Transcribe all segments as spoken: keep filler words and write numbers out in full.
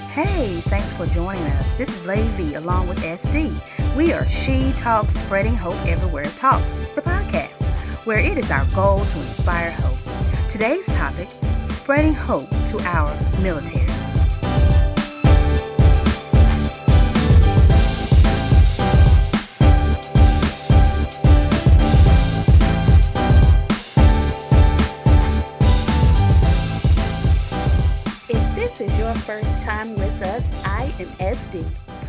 Hey, thanks for joining us. This is Lady V along with S D. We are She Talks Spreading Hope Everywhere Talks, the podcast, where it is our goal to inspire hope. Today's topic, spreading hope to our military. Is your first time with us, I am S D,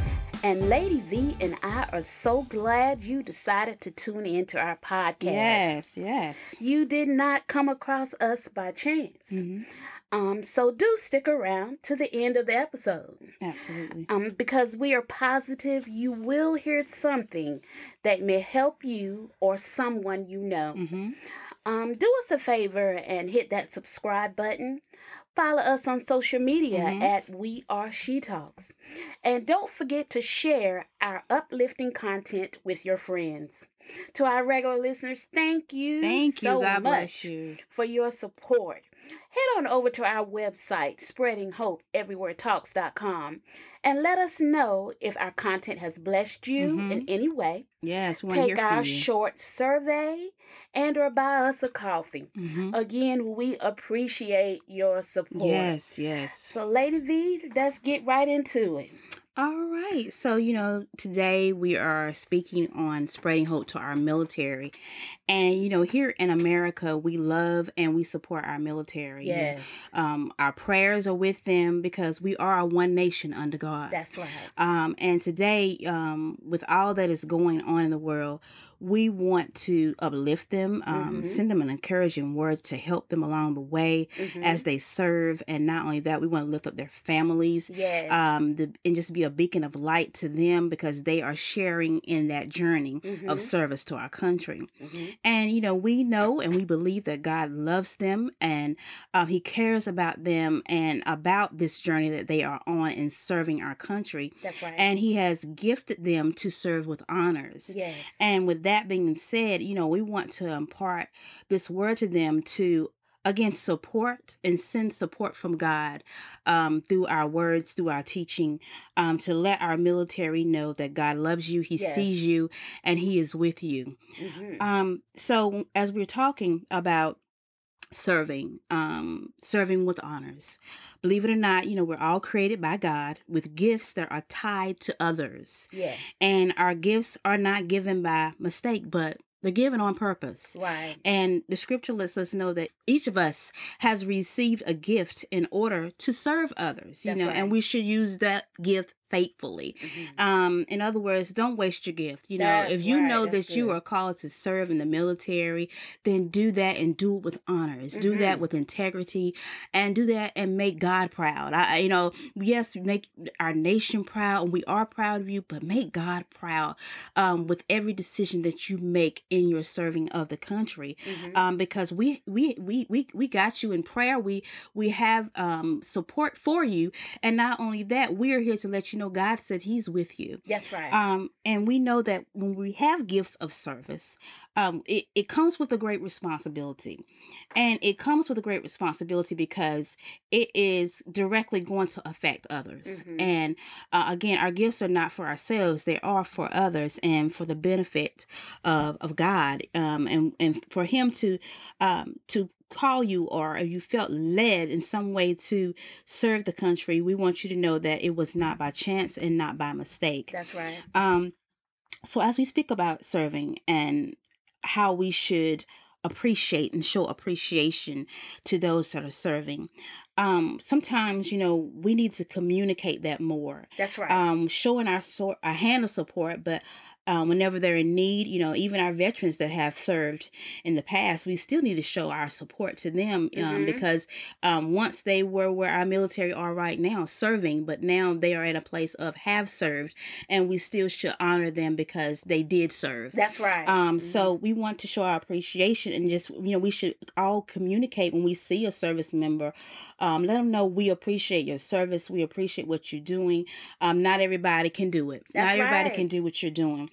and Lady V and I are so glad you decided to tune into our podcast. Yes, yes. You did not come across us by chance. Mm-hmm. Um, so do stick around to the end of the episode. Absolutely. Um, because we are positive you will hear something that may help you or someone you know. Mm-hmm. Um, do us a favor and hit that subscribe button. Follow us on social media mm-hmm. at We Are She Talks. And don't forget to share our uplifting content with your friends. To our regular listeners, thank you thank so you. God much bless you. for your support. Head on over to our website, spreading hope everywhere talks dot com, and let us know if our content has blessed you mm-hmm. in any way. Yes, we want Take to hear from our you. short survey and or buy us a coffee. Mm-hmm. Again, we appreciate your support. Yes, yes. So, Lady V, let's get right into it. All right. So, you know, today we are speaking on spreading hope to our military. And, you know, here in America, we love and we support our military. Yes. Um, our prayers are with them because we are a one nation under God. That's right. Um, and today, um, with all that is going on in the world, we want to uplift them, um, mm-hmm. send them an encouraging word to help them along the way mm-hmm. as they serve. And not only that, we want to lift up their families yes. um, the, and just be a beacon of light to them because they are sharing in that journey mm-hmm. of service to our country. Mm-hmm. And, you know, we know and we believe that God loves them and uh, he cares about them and about this journey that they are on in serving our country. That's right. And he has gifted them to serve with honors. Yes. And with that being said, you know, we want to impart this word to them to, again, support and send support from God um, through our words, through our teaching, um, to let our military know that God loves you, he yes. sees you, and he is with you. Mm-hmm. Um, so as we're talking about serving, um, serving with honors. Believe it or not, you know, we're all created by God with gifts that are tied to others. Yeah. And our gifts are not given by mistake, but they're given on purpose. Right. And the scripture lets us know that each of us has received a gift in order to serve others, you That's know, right. and we should use that gift faithfully. Mm-hmm. Um, in other words, don't waste your gift. You know, That's if you right. know That's that you good. are called to serve in the military, then do that and do it with honors. Mm-hmm. Do that with integrity and do that and make God proud. I, you know, yes, make our nation proud and we are proud of you, but make God proud um, with every decision that you make in your serving of the country. Mm-hmm. Um, because we, we, we, we, we got you in prayer. We, we have um, support for you. And not only that, we are here to let you know God said he's with you. That's right. Um, and we know that when we have gifts of service, um, it, it comes with a great responsibility. And it comes with a great responsibility because it is directly going to affect others. Mm-hmm. And uh, again, our gifts are not for ourselves. They are for others and for the benefit of, of God. Um, and, and for him to, um, to call you or if you felt led in some way to serve the country, we want you to know that it was not by chance and not by mistake. That's right. Um, so as we speak about serving and how we should appreciate and show appreciation to those that are serving, um, sometimes, you know, we need to communicate that more. That's right. Um, showing our, so- our hand of support, but Um, whenever they're in need, you know, even our veterans that have served in the past, we still need to show our support to them um, mm-hmm. because um, once they were where our military are right now, serving, but now they are at a place of have served, and we still should honor them because they did serve. That's right. Um, mm-hmm. So we want to show our appreciation and just, you know, we should all communicate when we see a service member. Um, let them know we appreciate your service. We appreciate what you're doing. Um, not everybody can do it. That's not everybody right. can do what you're doing.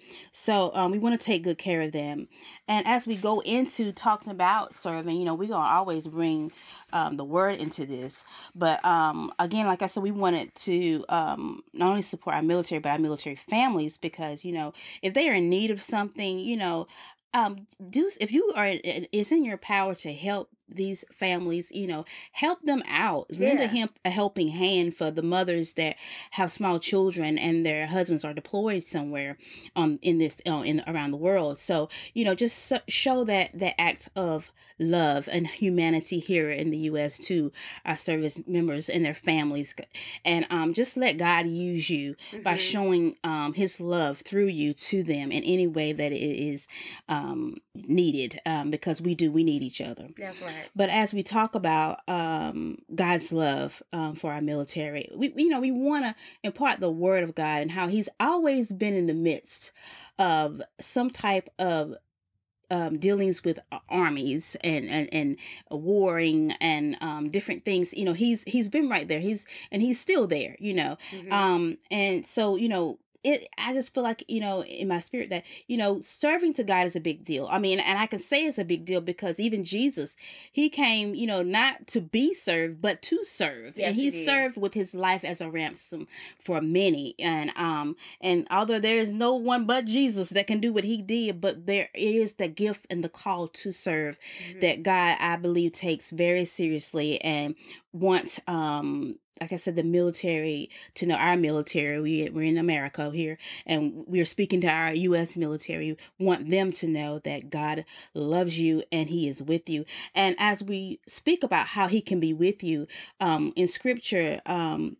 So um, we want to take good care of them. And as we go into talking about serving, you know, we're going to always bring um, the word into this. But um, again, like I said, we wanted to um, not only support our military, but our military families, because, you know, if they are in need of something, you know, um, do if you are, it's in your power to help these families, you know, help them out. Lend a, Yeah. him, a helping hand for the mothers that have small children and their husbands are deployed somewhere um in this uh, in around the world. So, you know, just so, show that that act of love and humanity here in the U S to our service members and their families, and um just let God use you by Mhm. showing um his love through you to them in any way that it is um needed, um because we do we need each other. That's right. But as we talk about um, God's love um, for our military, we you know we want to impart the word of God and how He's always been in the midst of some type of um, dealings with armies and and and warring and um, different things. You know, He's He's been right there. He's and He's still there. You know, Mhm. um, and so you know. It, I just feel like, you know, in my spirit that, you know, serving to God is a big deal. I mean, and I can say it's a big deal because even Jesus, he came, you know, not to be served, but to serve. Yes, and he, he did. served with his life as a ransom for many. And, um, and although there is no one but Jesus that can do what he did, but there is the gift and the call to serve Mhm. that God, I believe, takes very seriously and wants, um, like I said, the military to know our military. We, we're in America here, and we're speaking to our U S military. We want them to know that God loves you and He is with you. And as we speak about how He can be with you, um, in Scripture, um,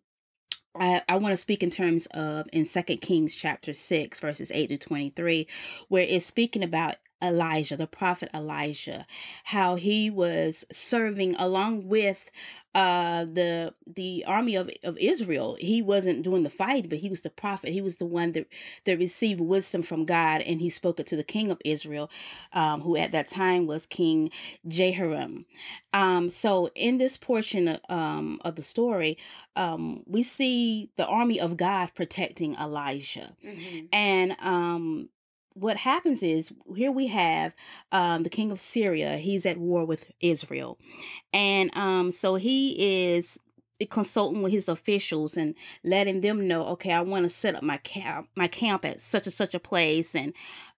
I, I want to speak in terms of in Second Kings chapter six, verses eight to twenty-three, where it's speaking about Elijah, the prophet Elijah, how he was serving along with uh the the army of, of Israel. He wasn't doing the fight, but he was the prophet. He was the one that, that received wisdom from God, and he spoke it to the king of Israel, um, who at that time was King Jehoram. Um, so in this portion um, of the story, um, we see the army of God protecting Elijah. Mhm. And um, what happens is here we have um, the king of Syria. He's at war with Israel. And um, so he is consulting with his officials and letting them know, okay, I want to set up my camp, my camp at such and such a place, and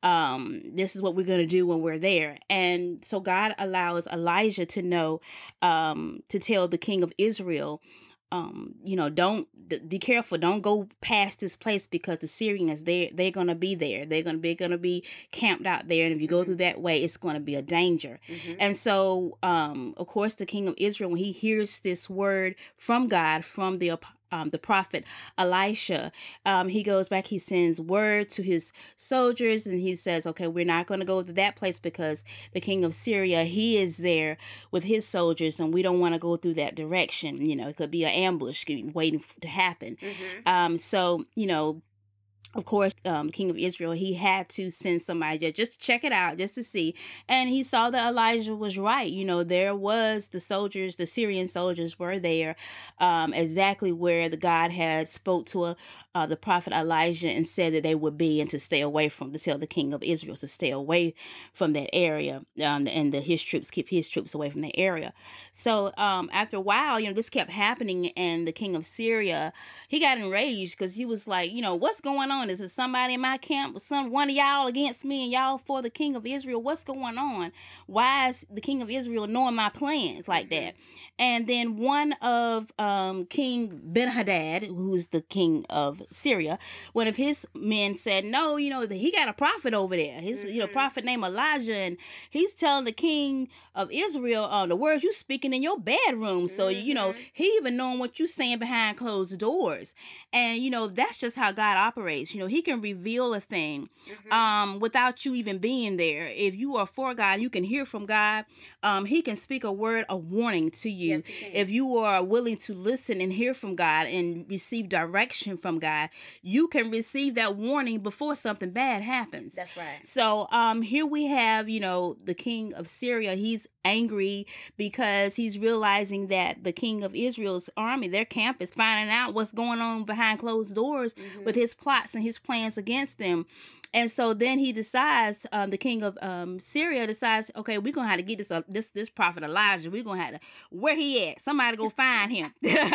um, this is what we're going to do when we're there. And so God allows Elijah to know, um, to tell the king of Israel, um, you know, don't d- be careful. Don't go past this place because the Syrians, they they're gonna be there. They're gonna be gonna be camped out there, and if you go through that way, it's gonna be a danger. Mhm. And so, um, of course, the king of Israel, when he hears this word from God, from the ap- um, the prophet Elisha, um, he goes back, he sends word to his soldiers, and he says, okay, we're not going to go to that place because the king of Syria, he is there with his soldiers, and we don't want to go through that direction. You know, it could be an ambush waiting to happen. Mhm. Um, so, you know, of course, um, King of Israel, he had to send somebody just to check it out, just to see. And he saw that Elijah was right. You know, there was the soldiers, the Syrian soldiers were there, um, exactly where the God had spoke to a, uh, the prophet Elijah and said that they would be, and to stay away from, to tell the King of Israel to stay away from that area, um, and that his troops, keep his troops away from that area. So um, after a while, you know, this kept happening, and the King of Syria, he got enraged because he was like, you know, what's going on? Is it somebody in my camp? Some one of y'all against me and y'all for the king of Israel? What's going on? Why is the king of Israel knowing my plans like mm-hmm. that? And then one of um, King Ben-Hadad, who's the king of Syria, one of his men said, no, you know, he got a prophet over there. His, mm-hmm. you know, prophet named Elijah, and he's telling the king of Israel uh, the words you speaking in your bedroom. So, mm-hmm. you know, he even knowing what you saying behind closed doors. And, you know, that's just how God operates. You know, he can reveal a thing mm-hmm. um, without you even being there. If you are for God, you can hear from God. Um, he can speak a word of warning to you. Yes, if you are willing to listen and hear from God and receive direction from God, you can receive that warning before something bad happens. That's right. So um, here we have, you know, the king of Syria. He's angry because he's realizing that the king of Israel's army, their camp, is finding out what's going on behind closed doors mm-hmm. with his plots and his plans against them. And so then he decides, um, the king of um, Syria decides, okay, we're gonna have to get this uh, this this prophet Elijah. We're gonna have to, where he at? Somebody go find him.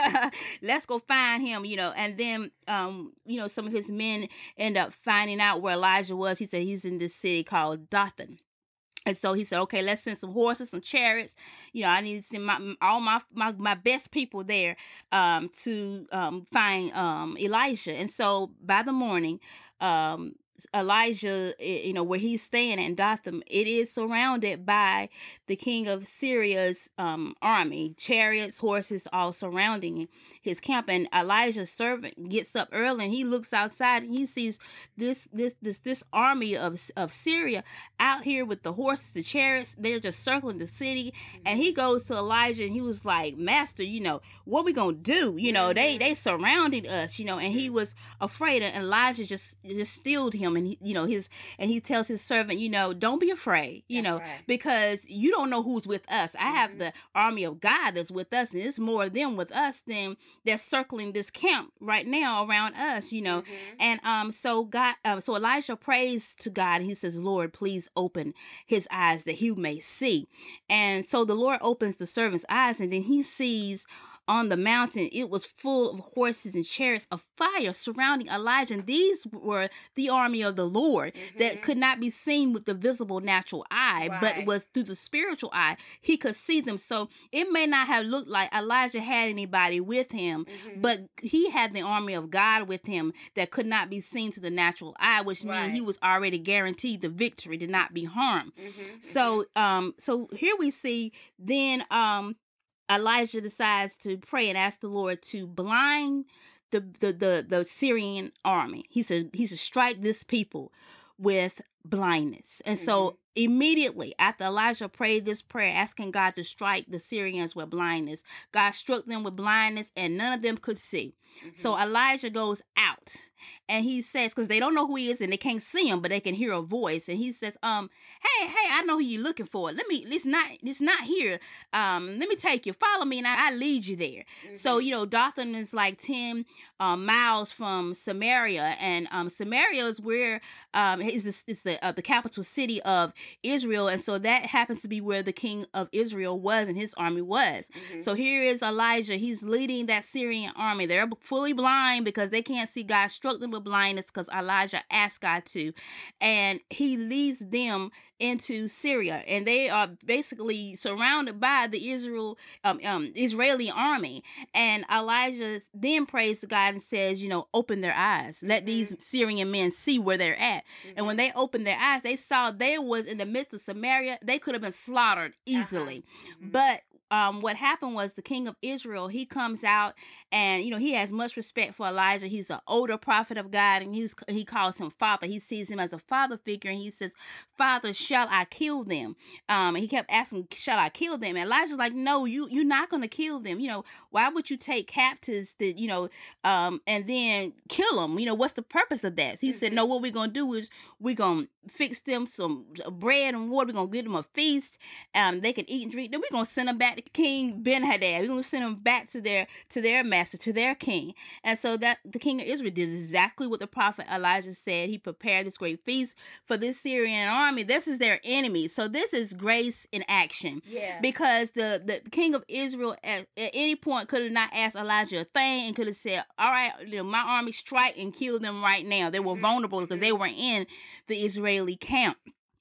Let's go find him, you know. And then, um, you know, some of his men end up finding out where Elijah was. He said he's in this city called Dothan. And so he said, okay, let's send some horses, some chariots. You know, I need to send my all my my, my best people there um, to um, find um, Elijah. And so by the morning, um, Elijah, you know, where he's staying in Dothan, it is surrounded by the king of Syria's um, army, chariots, horses, all surrounding his camp. And Elijah's servant gets up early and he looks outside and he sees this this this this army of of Syria out here with the horses, the chariots. They're just circling the city. And he goes to Elijah and he was like, Master, you know, what we gonna do? You know, they they surrounded us, you know, and he was afraid. And Elijah just just stilled him. And he, you know, his and he tells his servant, you know, don't be afraid, you that's know, right. because you don't know who's with us. I mm-hmm. have the army of God that's with us, and it's more of them with us than that's circling this camp right now around us, you know. Mm-hmm. And um, so God, uh, so Elijah prays to God, and he says, Lord, please open his eyes that he may see. And so the Lord opens the servant's eyes, and then he sees on the mountain, it was full of horses and chariots of fire surrounding Elijah. And these were the army of the Lord mm-hmm. that could not be seen with the visible natural eye, right. but was through the spiritual eye. He could see them. So it may not have looked like Elijah had anybody with him, mm-hmm. but he had the army of God with him that could not be seen to the natural eye, which right. means he was already guaranteed the victory to not be harmed. Mm-hmm. So, um, so here we see then, um, Elijah decides to pray and ask the Lord to blind the the the, the Syrian army. He said, he said, strike this people with blindness. And mm-hmm. so immediately after Elijah prayed this prayer, asking God to strike the Syrians with blindness, God struck them with blindness and none of them could see. Mm-hmm. So Elijah goes out and he says, because they don't know who he is and they can't see him, but they can hear a voice. And he says, um, hey, hey, I know who you're looking for. Let me, it's not, it's not here. Um, let me take you, follow me and I, I lead you there. Mm-hmm. So, you know, Dothan is like ten um, miles from Samaria, and um, Samaria is where um, is this, it's the, uh, the capital city of Israel. And so that happens to be where the king of Israel was and his army was. Mm-hmm. So here is Elijah. He's leading that Syrian army. They're fully blind because they can't see. God struck them with blindness because Elijah asked God to, and he leads them into Syria, and they are basically surrounded by the Israel um, um Israeli army. And Elijah then prays to God and says, you know, open their eyes, let mm-hmm. these Syrian men see where they're at. Mm-hmm. And when they opened their eyes, they saw they was in the midst of Samaria. They could have been slaughtered easily. Uh-huh. Mm-hmm. But Um, what happened was the king of Israel, he comes out and, you know, he has much respect for Elijah. He's an older prophet of God, and he's he calls him father. He sees him as a father figure, and he says, Father, shall I kill them? Um, and he kept asking, shall I kill them? And Elijah's like, no, you, you're not going to kill them. You know, why would you take captives that, you know, um, and then kill them? You know, what's the purpose of that? He mm-hmm. said, no, what we're going to do is we're going to fix them some bread and water. We're going to give them a feast. Um, they can eat and drink. Then we're going to send them back to King Ben-Hadad. We're going to send them back to their to their master, to their king. And so that the king of Israel did exactly what the prophet Elijah said. He prepared this great feast for this Syrian army. This is their enemy. So this is grace in action. Yeah. Because the, the king of Israel at, at any point could have not asked Elijah a thing and could have said, all right, you know, my army strike and kill them right now. They were mm-hmm. vulnerable because they were in the Israeli camp.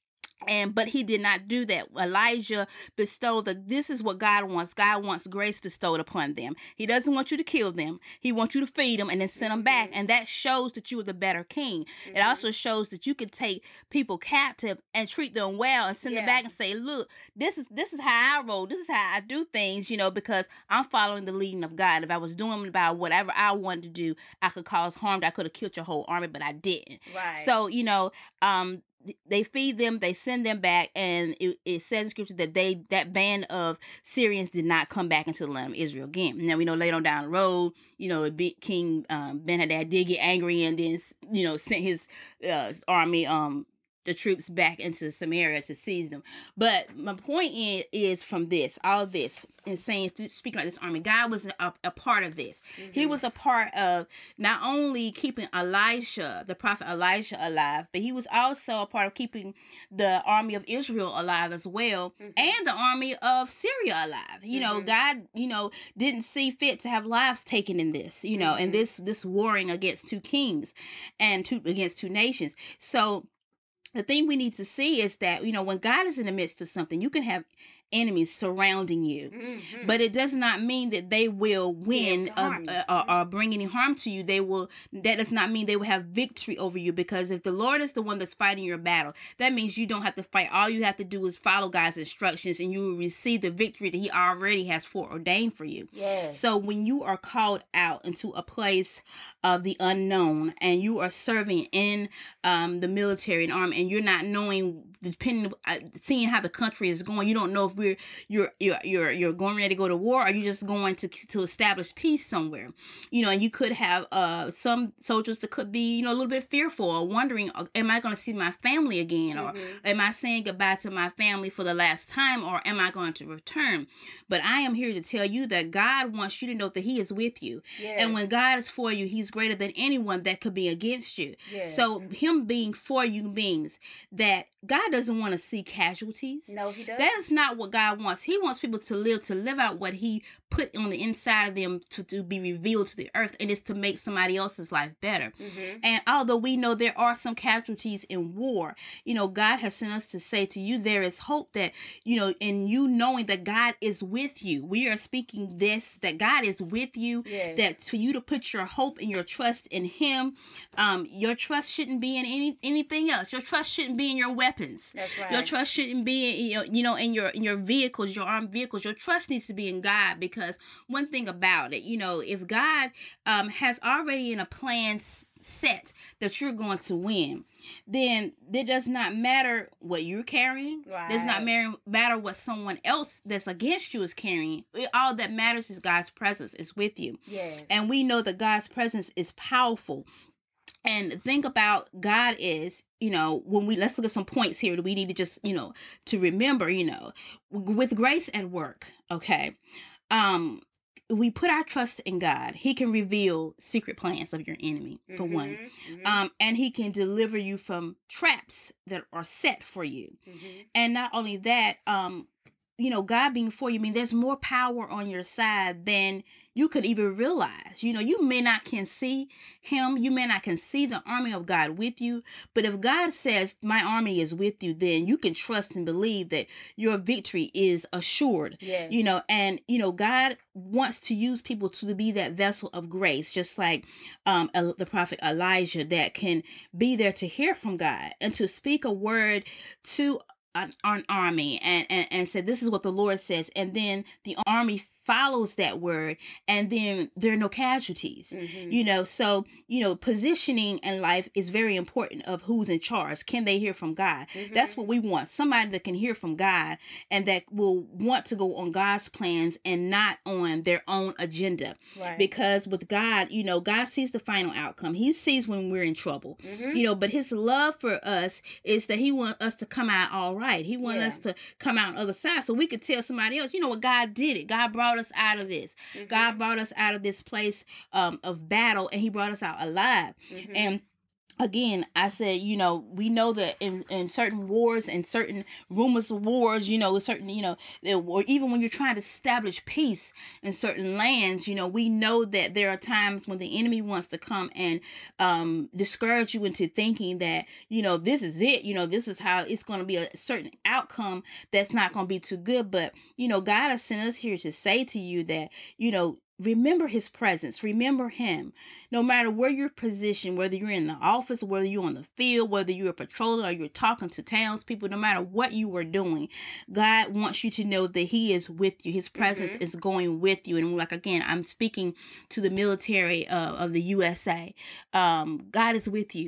And but he did not do that. Elijah bestowed the this is what God wants. God wants grace bestowed upon them. He doesn't want you to kill them. He wants you to feed them and then send them back. And that shows that you are the better king. Mm-hmm. It also shows that you can take people captive and treat them well and send yeah. them back and say, look, this is this is how I roll. This is how I do things, you know, because I'm following the leading of God. If I was doing about whatever I wanted to do, I could cause harm. I could have killed your whole army, but I didn't. Right. So, you know, um, they feed them, they send them back, and it, it says in scripture that they that band of Syrians did not come back into the land of Israel again. Now we know later on down the road, you know, King um, Ben-Hadad did get angry and then, you know, sent his uh, army um the troops back into Samaria to seize them. But my point in, is from this, all of this, and saying, speaking about this army, God was a, a part of this. Mm-hmm. He was a part of not only keeping Elisha, the prophet Elisha, alive, but he was also a part of keeping the army of Israel alive as well, mm-hmm. and the army of Syria alive. You mm-hmm. know, God, you know, didn't see fit to have lives taken in this, you know, mm-hmm. and this this warring against two kings and two against two nations. So the thing we need to see is that, you know, when God is in the midst of something, you can have enemies surrounding you, mm-hmm. but it does not mean that they will win uh, uh, or, or bring any harm to you. They will. That does not mean they will have victory over you, because if the Lord is the one that's fighting your battle, that means you don't have to fight. All you have to do is follow God's instructions, and you will receive the victory that He already has foreordained for you. Yes. So when you are called out into a place of the unknown, and you are serving in um, the military and army, and you're not knowing, depending, uh, seeing how the country is going, you don't know if we're you're you're you're you're going ready to go to war, or you just going to to establish peace somewhere, you know. And you could have uh some soldiers that could be, you know, a little bit fearful or wondering, am I going to see my family again, or mm-hmm. am I saying goodbye to my family for the last time, or am I going to return? But I am here to tell you that God wants you to know that He is with you, yes. and when God is for you, He's greater than anyone that could be against you. Yes. So Him being for you means that God doesn't want to see casualties. No, He doesn't. That is not what God wants. He wants people to live, to live out what He put on the inside of them to, to be revealed to the earth, and it's to make somebody else's life better. Mm-hmm. And although we know there are some casualties in war, you know, God has sent us to say to you, there is hope that, you know, in you knowing that God is with you. We are speaking this, that God is with you, yes. that for you to put your hope and your trust in Him. Um, your trust shouldn't be in any anything else. Your trust shouldn't be in your weapons. That's right. Your trust shouldn't be in, you know, you know, in your in your vehicles, your armed vehicles. Your trust needs to be in God, because one thing about it, you know, if God um, has already in a plan s- set that you're going to win, then it does not matter what you're carrying. Right. It does not matter, matter what someone else that's against you is carrying. It, all that matters is God's presence is with you. Yes. And we know that God's presence is powerful. And think about God is, you know, when we, let's look at some points here that we need to just, you know, to remember, you know, with grace at work, okay, um, we put our trust in God. He can reveal secret plans of your enemy, for mm-hmm, one. Mm-hmm. Um, and He can deliver you from traps that are set for you. Mm-hmm. And not only that, um, you know, God being for you, I mean, there's more power on your side than you could even realize. You know, you may not can see Him. You may not can see the army of God with you. But if God says, my army is with you, then you can trust and believe that your victory is assured. Yes. You know, and, you know, God wants to use people to be that vessel of grace, just like um, the prophet Elijah, that can be there to hear from God and to speak a word to An, an army and, and and said, this is what the Lord says, and then the army follows that word, and then there are no casualties. Mm-hmm. You know, so, you know, positioning in life is very important of who's in charge. Can they hear from God? Mm-hmm. That's what we want. Somebody that can hear from God and that will want to go on God's plans and not on their own agenda. Right. Because with God, you know, God sees the final outcome. He sees when we're in trouble. Mm-hmm. You know, but His love for us is that He wants us to come out all right. He wants yeah. us to come out on the other side, so we could tell somebody else, you know what, God did it. God brought us out of this. Mm-hmm. God brought us out of this place um, of battle, and He brought us out alive. Mm-hmm. And again, I said, you know, we know that in, in certain wars and certain rumors of wars, you know, certain, you know, or even when you're trying to establish peace in certain lands, you know, we know that there are times when the enemy wants to come and um, discourage you into thinking that, you know, this is it, you know, this is how it's going to be a certain outcome that's not going to be too good. But, you know, God has sent us here to say to you that, you know, remember His presence. Remember Him. No matter where you're positioned, whether you're in the office, whether you're on the field, whether you're patrolling or you're talking to townspeople, no matter what you are doing, God wants you to know that He is with you. His presence mm-hmm. is going with you. And like, again, I'm speaking to the military uh, of the U S A. Um, God is with you.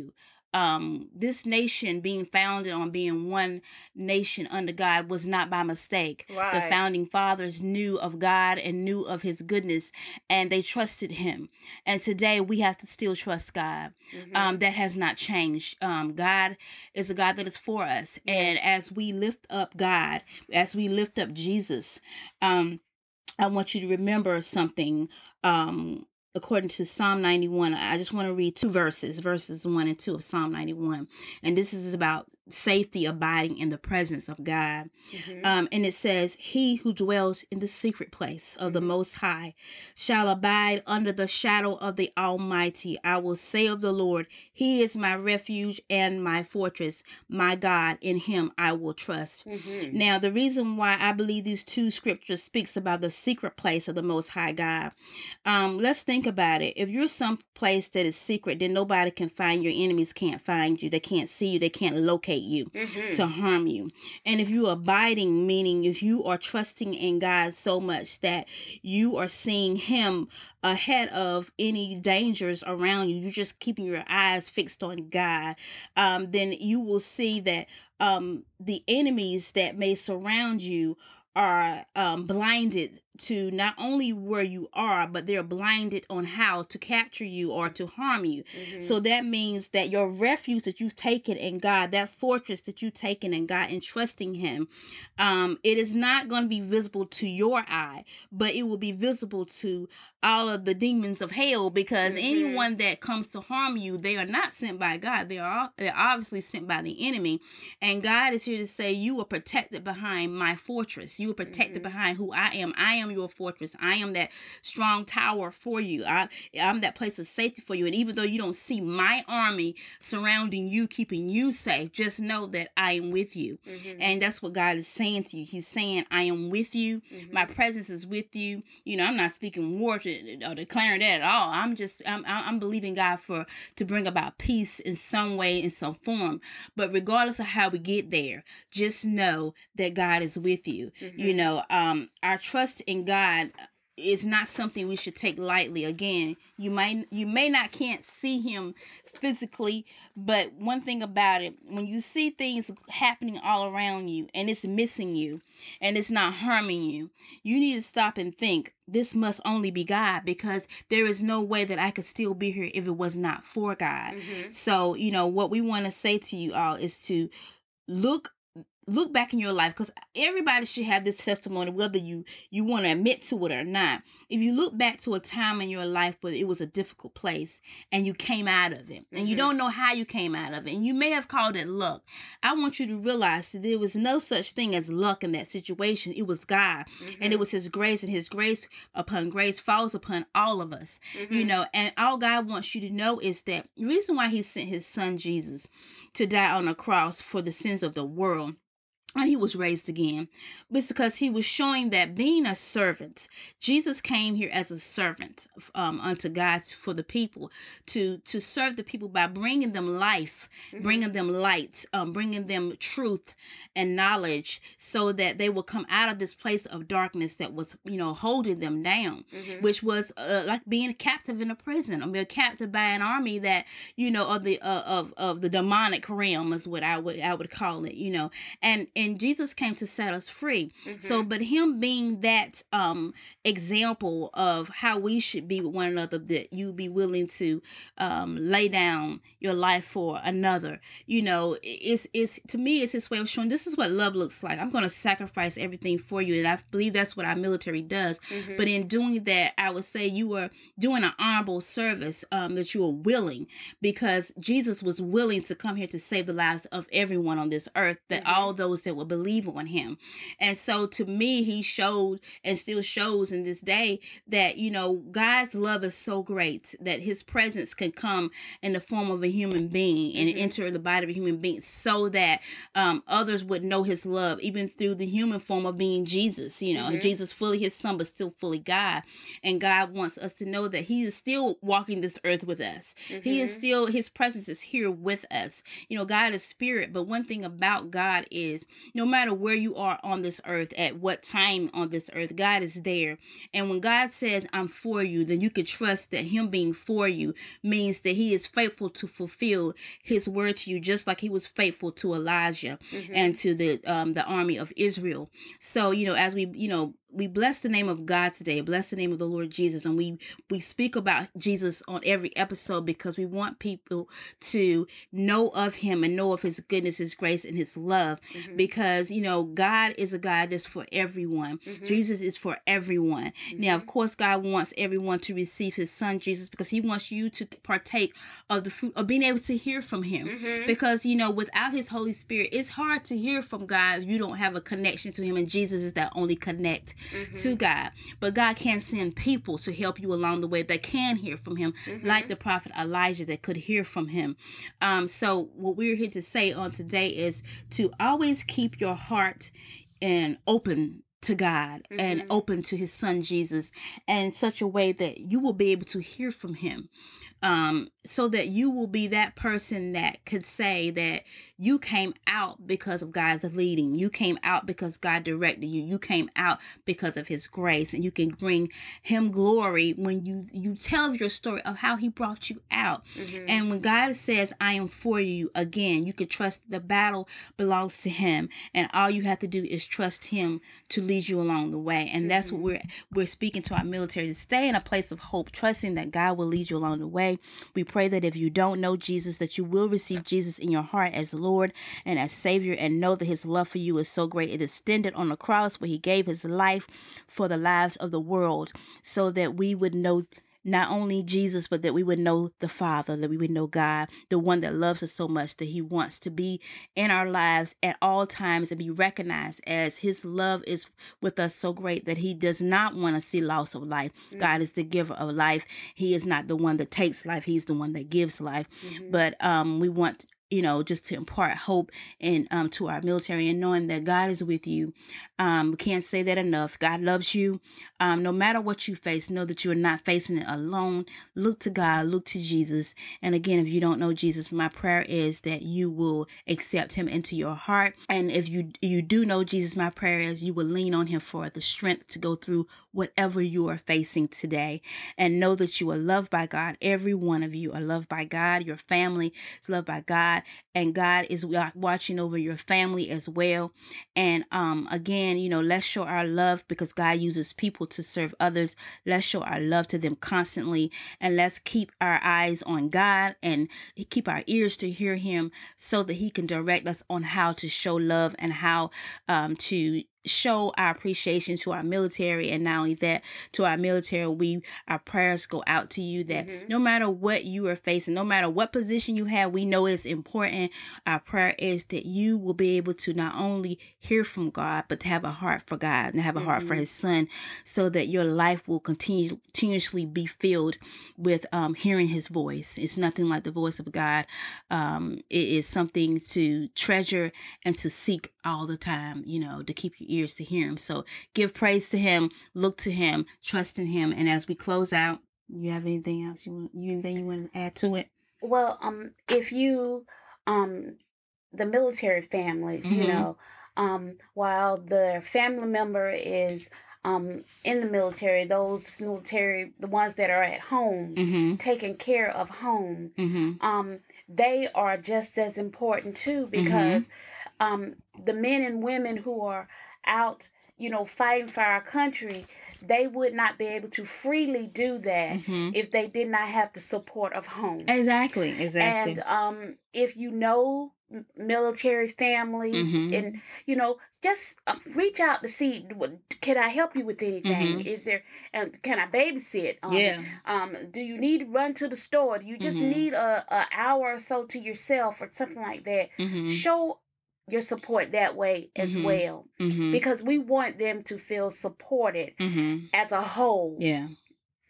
um, this nation being founded on being one nation under God was not by mistake. Right. The founding fathers knew of God and knew of his goodness, and they trusted him. And today we have to still trust God. Mm-hmm. Um, that has not changed. Um, God is a God that is for us. Yes. And as we lift up God, as we lift up Jesus, um, I want you to remember something. Um, according to Psalm ninety-one, I just want to read two verses, verses one and two of Psalm ninety-one. And this is about safety abiding in the presence of God. Mm-hmm. Um, and it says, he who dwells in the secret place of mm-hmm. the Most High shall abide under the shadow of the Almighty. I will say of the Lord, he is my refuge and my fortress, my God, in him I will trust. Mm-hmm. Now, the reason why I believe these two scriptures speaks about the secret place of the Most High God. Um, let's think about it. If you're some place that is secret, then nobody can find you. Your enemies can't find you. They can't see you. They can't locate you mm-hmm. to harm you. And if you're abiding, meaning if you are trusting in God so much that you are seeing him ahead of any dangers around you, you're just keeping your eyes fixed on God, um, then you will see that um, the enemies that may surround you are um, blinded to not only where you are, but they're blinded on how to capture you or to harm you. Mm-hmm. So that means that your refuge that you've taken in God, that fortress that you've taken in God and trusting him, um, it is not going to be visible to your eye, but it will be visible to all of the demons of hell, because mm-hmm. anyone that comes to harm you, they are not sent by God. They are they're obviously sent by the enemy. And God is here to say, you are protected behind my fortress. You are protected mm-hmm. behind who I am. I am your fortress. I am that strong tower for you. I, I'm that place of safety for you. And even though you don't see my army surrounding you, keeping you safe, just know that I am with you. Mm-hmm. And that's what God is saying to you. He's saying, I am with you. Mm-hmm. My presence is with you. You know, I'm not speaking war to, or declaring that at all. I'm just, I'm, I'm believing God for, to bring about peace in some way, in some form. But regardless of how we get there, just know that God is with you. Mm-hmm. You know, um, our trust in God is not something we should take lightly. Again, you might you may not can't see him physically, but one thing about it, when you see things happening all around you and it's missing you and it's not harming you, you need to stop and think, this must only be God, because there is no way that I could still be here if it was not for God. Mm-hmm. So, you know, what we want to say to you all is to look Look back in your life, because everybody should have this testimony, whether you, you want to admit to it or not. If you look back to a time in your life where it was a difficult place and you came out of it, and mm-hmm. you don't know how you came out of it, and you may have called it luck, I want you to realize that there was no such thing as luck in that situation. It was God, mm-hmm. and it was his grace, and his grace upon grace falls upon all of us. Mm-hmm. You know, and all God wants you to know is that the reason why he sent his son Jesus to die on a cross for the sins of the world, and he was raised again, was because he was showing that being a servant, Jesus came here as a servant um, unto God for the people, to to serve the people by bringing them life, mm-hmm. bringing them light, um, bringing them truth and knowledge, so that they will come out of this place of darkness that was, you know, holding them down, mm-hmm. which was uh, like being a captive in a prison. I mean, captive by an army that, you know, of the uh, of of the demonic realm is what I would I would call it, you know, and and And Jesus came to set us free. Mm-hmm. So, but him being that um, example of how we should be with one another, that you be willing to um, lay down your life for another, you know, it's, it's, to me, it's his way of showing this is what love looks like. I'm going to sacrifice everything for you. And I believe that's what our military does. Mm-hmm. But in doing that, I would say you were doing an honorable service, um, that you were willing, because Jesus was willing to come here to save the lives of everyone on this earth, that mm-hmm. all those that will believe on him. And so to me, he showed and still shows in this day that, you know, God's love is so great that his presence can come in the form of a human being and mm-hmm. enter the body of a human being, so that um, others would know his love, even through the human form of being Jesus, you know, mm-hmm. Jesus fully his son, but still fully God. And God wants us to know that he is still walking this earth with us. Mm-hmm. He is still, his presence is here with us. You know, God is spirit, but one thing about God is no matter where you are on this earth, at what time on this earth, God is there. And when God says, I'm for you, then you can trust that him being for you means that he is faithful to fulfill his word to you, just like he was faithful to Elijah mm-hmm. and to the um, the army of Israel. So, you know, as we, you know, we bless the name of God today, bless the name of the Lord Jesus, and we we speak about Jesus on every episode because we want people to know of him and know of his goodness, his grace, and his love. Mm-hmm. Because, you know, God is a God that's for everyone. Mm-hmm. Jesus is for everyone. Mm-hmm. Now, of course, God wants everyone to receive his son Jesus because he wants you to partake of the fruit of being able to hear from him. Mm-hmm. Because, you know, without his Holy Spirit, it's hard to hear from God if you don't have a connection to him, and Jesus is that only connect Mm-hmm. to God. But God can send people to help you along the way that can hear from him, mm-hmm. like the prophet Elijah that could hear from him. Um, so what we're here to say on today is to always keep your heart and open to God mm-hmm. and open to his son Jesus in such a way that you will be able to hear from him. Um, so that you will be that person that could say that you came out because of God's leading. You came out because God directed you. You came out because of his grace, and you can bring him glory when you, you tell your story of how he brought you out. Mm-hmm. And when God says, I am for you, again, you can trust the battle belongs to him. And all you have to do is trust him to lead you along the way. And mm-hmm. that's what we're, we're speaking to our military, to stay in a place of hope, trusting that God will lead you along the way. We pray that if you don't know Jesus, that you will receive Jesus in your heart as Lord and as Savior, and know that his love for you is so great. It is extended on the cross where he gave his life for the lives of the world, so that we would know not only Jesus, but that we would know the Father, that we would know God, the one that loves us so much that he wants to be in our lives at all times and be recognized as his love is with us so great that he does not want to see loss of life. Mm-hmm. God is the giver of life. He is not the one that takes life. He's the one that gives life. Mm-hmm. But um, we want you know, just to impart hope and um, to our military, and knowing that God is with you. Um, we can't say that enough. God loves you. Um, no matter what you face, know that you are not facing it alone. Look to God, look to Jesus. And again, if you don't know Jesus, my prayer is that you will accept him into your heart. And if you you do know Jesus, my prayer is you will lean on him for the strength to go through whatever you are facing today. And know that you are loved by God. Every one of you are loved by God. Your family is loved by God. And God is watching over your family as well. And um, again, you know, let's show our love, because God uses people to serve others. Let's show our love to them constantly. And let's keep our eyes on God and keep our ears to hear him, so that he can direct us on how to show love and how um, to show our appreciation to our military. And not only that, to our military, we our prayers go out to you, that mm-hmm. no matter what you are facing, no matter what position you have, we know it's important. Our prayer is that you will be able to not only hear from God, but to have a heart for God and have a mm-hmm. heart for his son, so that your life will continue continuously be filled with um, hearing his voice. It's nothing like the voice of God. Um, it is something to treasure and to seek all the time, you know, to keep your ears to hear him. So give praise to him, look to him, trust in him. And as we close out, you have anything else you want, you anything you want to add to it? Well, um, if you, um, the military families, mm-hmm. you know, um, while the family member is um in the military, those military, the ones that are at home, mm-hmm. taking care of home, mm-hmm. um, they are just as important too, because mm-hmm. um, the men and women who are out, you know, fighting for our country, they would not be able to freely do that mm-hmm. if they did not have the support of home. Exactly, exactly. And um, if you know military families, mm-hmm. and you know, just uh, reach out to see, can I help you with anything? Mm-hmm. Is there, uh, can I babysit? Um, yeah. Um, do you need to run to the store? Do you just mm-hmm. need a, a hour or so to yourself or something like that? Mm-hmm. Show your support that way as mm-hmm. well, mm-hmm. because we want them to feel supported mm-hmm. as a whole. Yeah.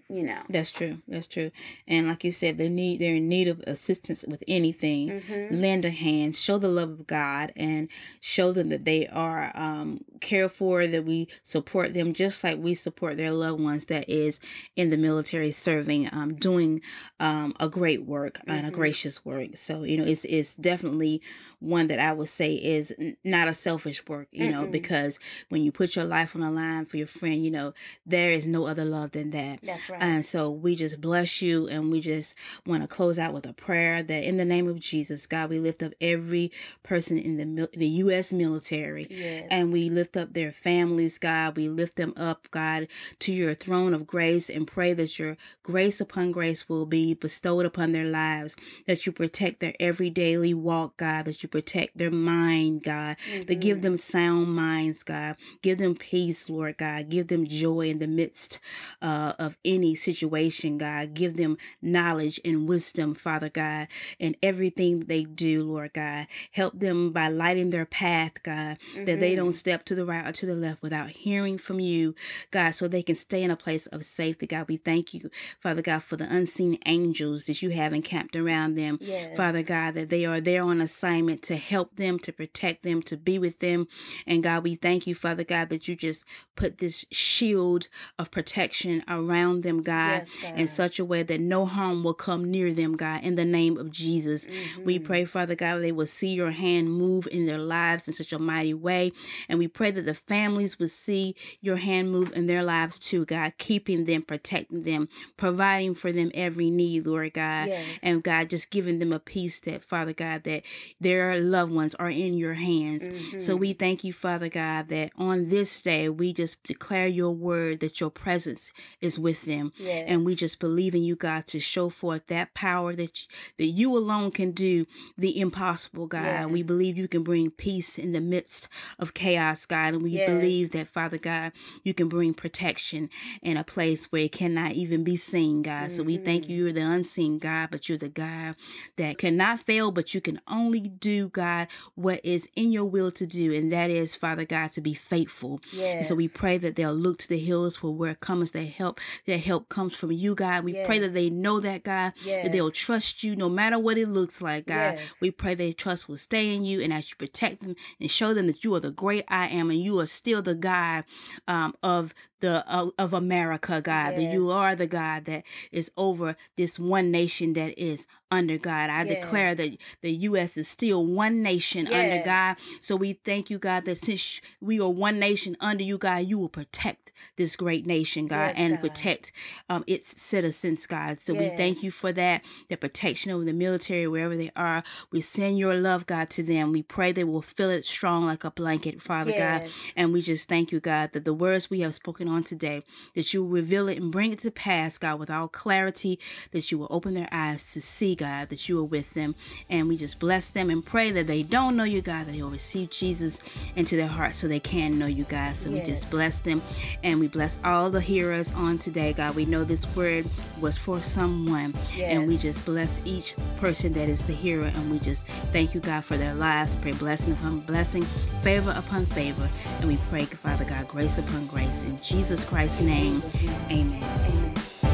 you know. That's true. That's true. And like you said, they need they're in need of assistance with anything. Mm-hmm. Lend a hand, show the love of God, and show them that they are um, cared for, that we support them just like we support their loved ones that is in the military serving, um, doing um, a great work mm-hmm. and a gracious work. So, you know, it's it's definitely one that I would say is not a selfish work, you Mm-mm. know, because when you put your life on the line for your friend, you know, there is no other love than that. That's right. And so we just bless you, and we just want to close out with a prayer that in the name of Jesus, God, we lift up every person in the the U S military, yes. and we lift up their families, God. We lift them up, God, to your throne of grace, and pray that your grace upon grace will be bestowed upon their lives, that you protect their every daily walk, God, that you protect their mind, God, mm-hmm. that give them sound minds, God. Give them peace, Lord God. Give them joy in the midst uh, of any situation, God. Give them knowledge and wisdom, Father God, in everything they do, Lord God. Help them by lighting their path, God, mm-hmm. that they don't step to the right or to the left without hearing from you, God, so they can stay in a place of safety, God. We thank you, Father God, for the unseen angels that you have encamped around them, yes. Father God, that they are there on assignment to help them, to protect them, to be with them. And God, we thank you, Father God, that you just put this shield of protection around them, God, yes, God. in such a way that no harm will come near them, God, in the name of Jesus. Mm-hmm. We pray, Father God, they will see your hand move in their lives in such a mighty way. And we pray that the families will see your hand move in their lives too, God, keeping them, protecting them, providing for them every need, Lord God. Yes. And God, just giving them a peace that, Father God, that their loved ones are in your hands. Mm-hmm. So we thank you, Father God, that on this day, we just declare your word, that your presence is with them. Yes. And we just believe in you, God, to show forth that power that you, that you alone can do the impossible, God. Yes. We believe you can bring peace in the midst of chaos, God. And we yes. believe that, Father God, you can bring protection in a place where it cannot even be seen, God. Mm-hmm. So we thank you. You're the unseen God, but you're the God that cannot fail, but you can only do, God, what is in your will to do. And that is, Father God, to be faithful. Yes. And so we pray that they'll look to the hills for where comes their help. Their help comes from you, God. We yes. pray that they know that, God, yes. that they'll trust you no matter what it looks like, God. Yes. We pray their trust will stay in you, and as you protect them and show them that you are the great I am, and you are still the God um, of the uh, of America, God, yes. that you are the God that is over this one nation that is under God. I yes. declare that the U S is still one nation yes. under God. So we thank you, God, that since we are one nation under you, God, you will protect this great nation, God, yes, and God. protect um, its citizens, God. So yes. we thank you for that, the protection over the military, wherever they are. We send your love, God, to them. We pray they will feel it strong like a blanket, Father yes. God. And we just thank you, God, that the words we have spoken on today, that you will reveal it and bring it to pass, God, with all clarity, that you will open their eyes to see, God, that you are with them. And we just bless them and pray that they don't know you, God, that they will receive Jesus into their heart so they can know you, God. So yes. we just bless them, and we bless all the hearers on today, God. We know this word was for someone, yes. and we just bless each person that is the hearer, and we just thank you, God, for their lives. Pray blessing upon blessing, favor upon favor, and we pray, Father God, grace upon grace. In Jesus Christ's name, amen. Amen.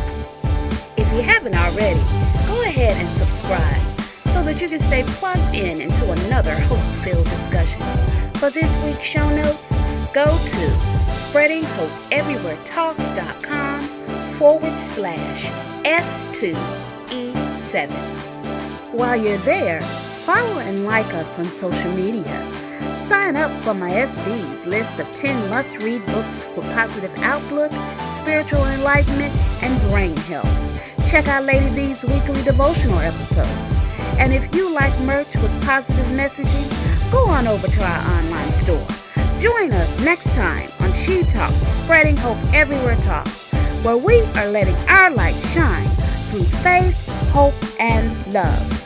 If you haven't already, go ahead and subscribe so that you can stay plugged in into another hope-filled discussion. For this week's show notes, go to spreading hope everywhere talks.com forward slash S2E7. While you're there, follow and like us on social media. Sign up for my S D's list of ten must-read books for positive outlook, spiritual enlightenment, and brain health. Check out Lady V's weekly devotional episodes. And if you like merch with positive messaging, go on over to our online store. Join us next time on She Talks, Spreading Hope Everywhere Talks, where we are letting our light shine through faith, hope, and love.